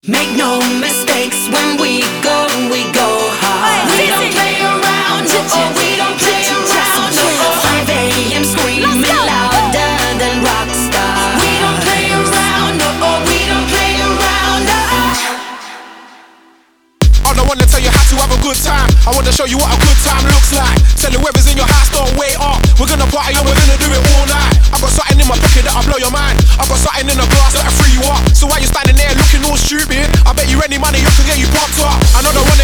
Make no mistakes when we go hard. We don't play around, oh, we don't play around. 5 a.m. screaming louder than rock stars. We don't play around, oh, we don't play around. I don't wanna tell you how to have a good time. I wanna show you what a good time looks like. Tell the weather's in your house, don't wait up. We're gonna party and we're gonna do it all night. I got something in my pocket that'll blow your mind. I got something in the glass that'll free you up. So while you're standing there looking all stupid, I bet you any money I can get you pumped up. I know the